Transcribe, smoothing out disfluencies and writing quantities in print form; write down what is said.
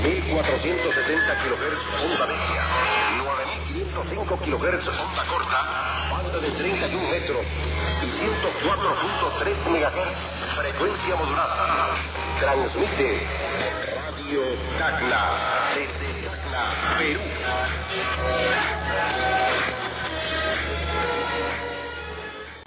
1470 kHz onda media, 9505 kHz onda corta, banda de 31 metros y 104.3 MHz, frecuencia modulada. Transmite Radio Tacna, desde Tacna, Perú.